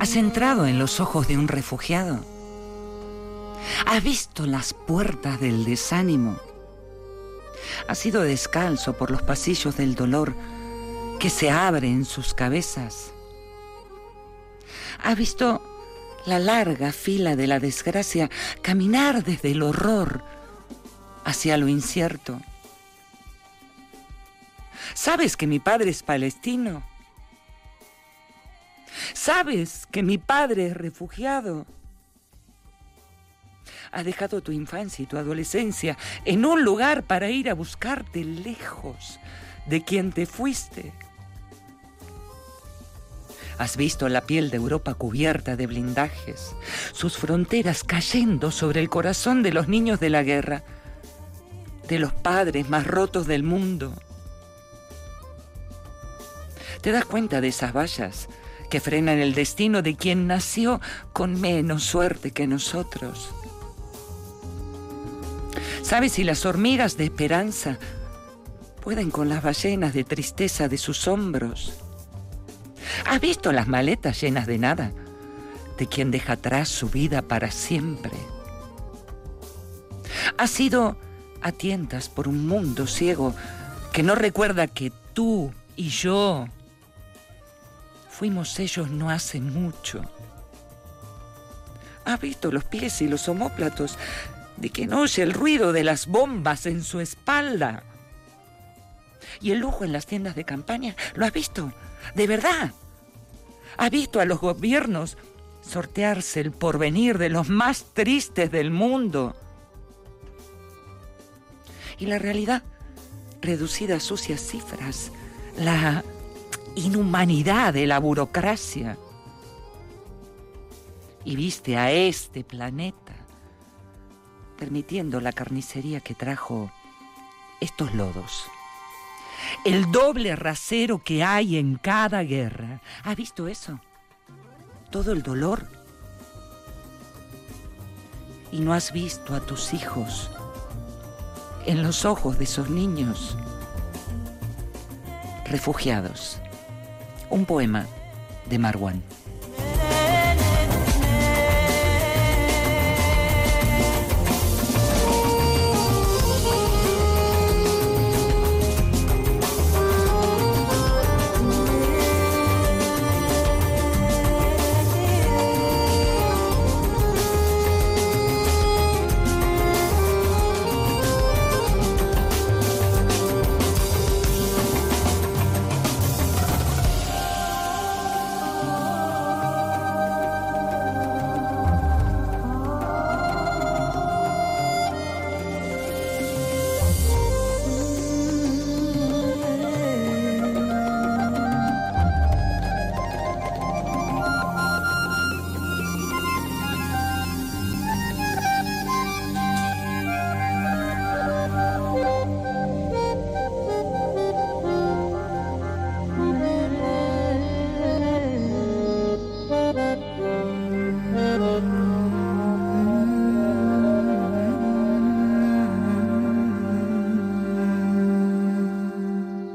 ¿Has entrado en los ojos de un refugiado? ¿Has visto las puertas del desánimo? ¿Has ido descalzo por los pasillos del dolor que se abren en sus cabezas? ¿Has visto la larga fila de la desgracia caminar desde el horror hacia lo incierto? ¿Sabes que mi padre es palestino? ¿Sabes que mi padre es refugiado? Has dejado tu infancia y tu adolescencia en un lugar para ir a buscarte lejos de quien te fuiste. Has visto la piel de Europa cubierta de blindajes, sus fronteras cayendo sobre el corazón de los niños de la guerra, de los padres más rotos del mundo. ¿Te das cuenta de esas vallas que frenan el destino de quien nació con menos suerte que nosotros? ¿Sabes si las hormigas de esperanza pueden con las ballenas de tristeza de sus hombros? ¿Has visto las maletas llenas de nada de quien deja atrás su vida para siempre? ¿Has ido a tientas por un mundo ciego que no recuerda que tú y yo fuimos ellos no hace mucho? ¿Has visto los pies y los omóplatos de quien oye el ruido de las bombas en su espalda? ¿Y el lujo en las tiendas de campaña? ¿Lo has visto? ¿De verdad? ¿Has visto a los gobiernos sortearse el porvenir de los más tristes del mundo? Y la realidad reducida a sucias cifras, la inhumanidad de la burocracia. Y viste a este planeta permitiendo la carnicería que trajo estos lodos. El doble rasero que hay en cada guerra. ¿Has visto eso? Todo el dolor. Y no has visto a tus hijos en los ojos de esos niños refugiados. Un poema de Marwan.